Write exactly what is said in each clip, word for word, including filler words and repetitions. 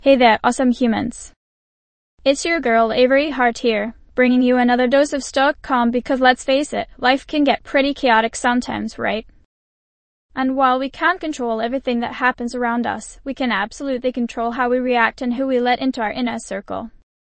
Hey there, awesome humans. It's your girl Avery Hart here, bringing you another dose of stoic calm because let's face it, life can get pretty chaotic sometimes, right? And while we can't control everything that happens around us, we can absolutely control how we react and who we let into our inner circle.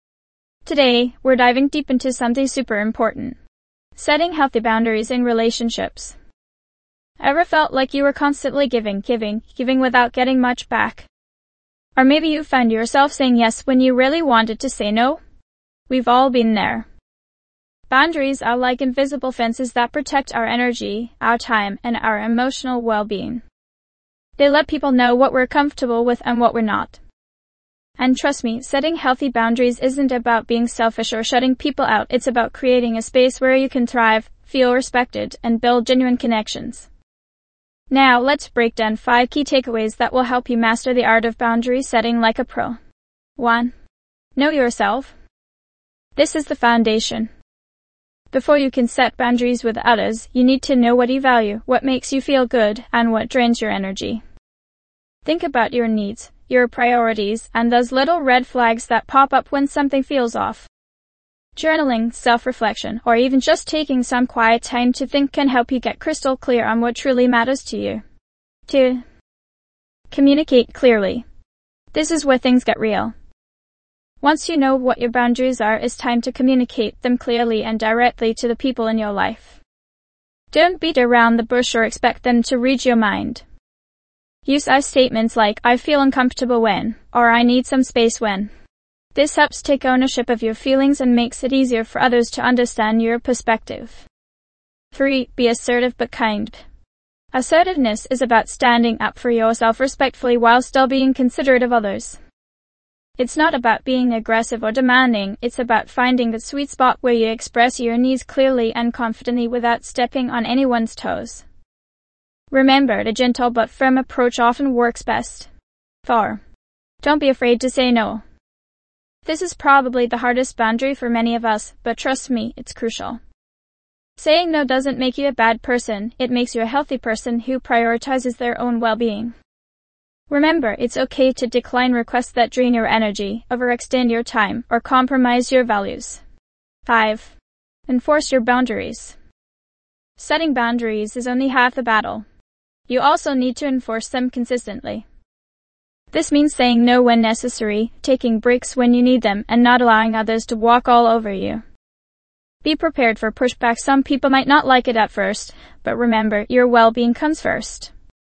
Today, we're diving deep into something super important. Setting healthy boundaries in relationships. Ever felt like you were constantly giving, giving, giving without getting much back? Or maybe you found yourself saying yes when you really wanted to say no? We've all been there. Boundaries are like invisible fences that protect our energy, our time, and our emotional well-being. They let people know what we're comfortable with and what we're not. And trust me, setting healthy boundaries isn't about being selfish or shutting people out. It's about creating a space where you can thrive, feel respected, and build genuine connections. Now, let's break down five key takeaways that will help you master the art of boundary setting like a pro. one. Know yourself. This is the foundation. Before you can set boundaries with others, you need to know what you value, what makes you feel good, and what drains your energy. Think about your needs, your priorities, and those little red flags that pop up when something feels off. Journaling, self-reflection, or even just taking some quiet time to think can help you get crystal clear on what truly matters to you. two. Communicate clearly. This is where things get real. Once you know what your boundaries are, it's time to communicate them clearly and directly to the people in your life. Don't beat around the bush or expect them to read your mind. Use I statements like, I feel uncomfortable when, or I need some space when. This helps take ownership of your feelings and makes it easier for others to understand your perspective. three. Be assertive but kind. Assertiveness is about standing up for yourself respectfully while still being considerate of others. It's not about being aggressive or demanding, it's about finding the sweet spot where you express your needs clearly and confidently without stepping on anyone's toes. Remember, the gentle but firm approach often works best. four. Don't be afraid to say no. This is probably the hardest boundary for many of us, but trust me, it's crucial. Saying no doesn't make you a bad person, it makes you a healthy person who prioritizes their own well-being. Remember, it's okay to decline requests that drain your energy, overextend your time, or compromise your values. five. Enforce your boundaries. Setting boundaries is only half the battle. You also need to enforce them consistently. This means saying no when necessary, taking breaks when you need them, and not allowing others to walk all over you. Be prepared for pushback. Some people might not like it at first, but remember, your well-being comes first.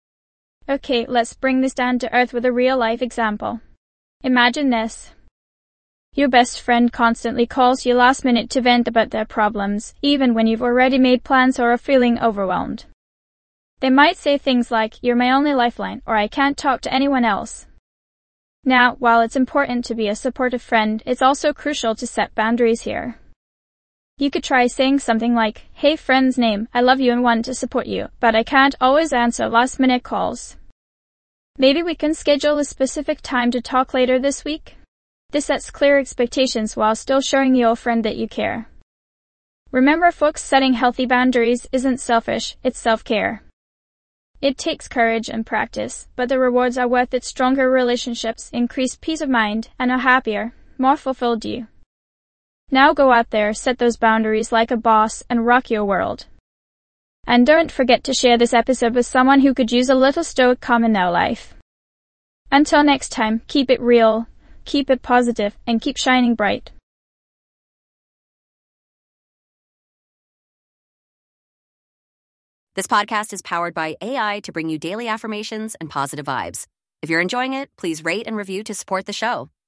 Okay, let's bring this down to earth with a real-life example. Imagine this. Your best friend constantly calls you last minute to vent about their problems, even when you've already made plans or are feeling overwhelmed. They might say things like, you're my only lifeline, or I can't talk to anyone else. Now, while it's important to be a supportive friend, it's also crucial to set boundaries here. You could try saying something like, hey friend's name, I love you and want to support you, but I can't always answer last minute calls. Maybe we can schedule a specific time to talk later this week? This sets clear expectations while still showing your friend that you care. Remember folks, setting healthy boundaries isn't selfish, it's self-care. It takes courage and practice, but the rewards are worth it. Stronger relationships, increased peace of mind, and a happier, more fulfilled you. Now go out there, set those boundaries like a boss, and rock your world. And don't forget to share this episode with someone who could use a little stoic calm in their life. Until next time, keep it real, keep it positive, and keep shining bright. This podcast is powered by A I to bring you daily affirmations and positive vibes. If you're enjoying it, please rate and review to support the show.